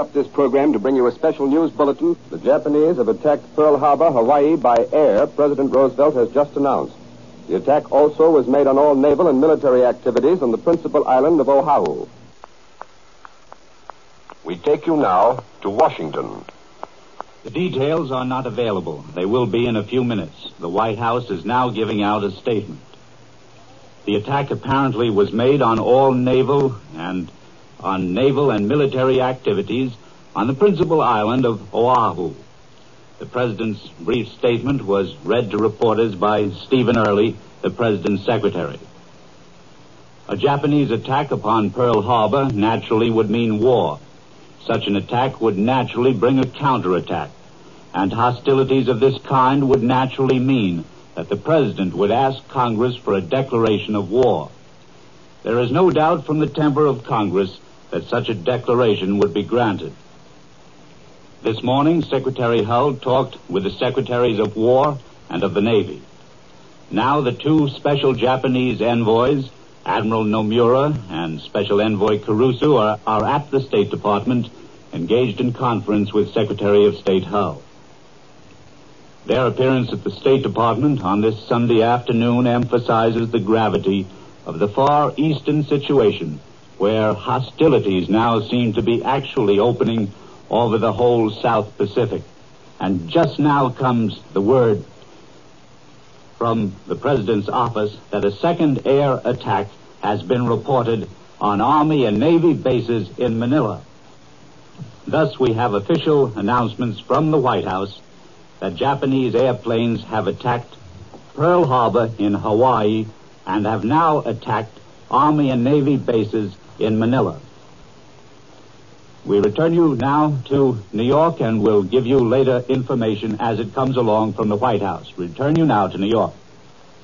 interrupt this program to bring you a special news bulletin. The Japanese have attacked Pearl Harbor, Hawaii, by air, President Roosevelt has just announced. The attack also was made on all naval and military activities on the principal island of Oahu. We take you now to Washington. The details are not available. They will be in a few minutes. The White House is now giving out a statement. The attack apparently was made on all naval and military activities on the principal island of Oahu. The President's brief statement was read to reporters by Stephen Early, the President's secretary. A Japanese attack upon Pearl Harbor naturally would mean war. Such an attack would naturally bring a counterattack, and hostilities of this kind would naturally mean that the President would ask Congress for a declaration of war. There is no doubt from the temper of Congress that such a declaration would be granted. This morning, Secretary Hull talked with the Secretaries of War and of the Navy. Now the two special Japanese envoys, Admiral Nomura and Special Envoy Kurusu, are at the State Department, engaged in conference with Secretary of State Hull. Their appearance at the State Department on this Sunday afternoon emphasizes the gravity of the Far Eastern situation, where hostilities now seem to be actually opening over the whole South Pacific. And just now comes the word from the President's office that a second air attack has been reported on Army and Navy bases in Manila. Thus, we have official announcements from the White House that Japanese airplanes have attacked Pearl Harbor in Hawaii and have now attacked Army and Navy bases in Manila. We return you now to New York, and we'll give you later information as it comes along from the White House. Return you now to New York.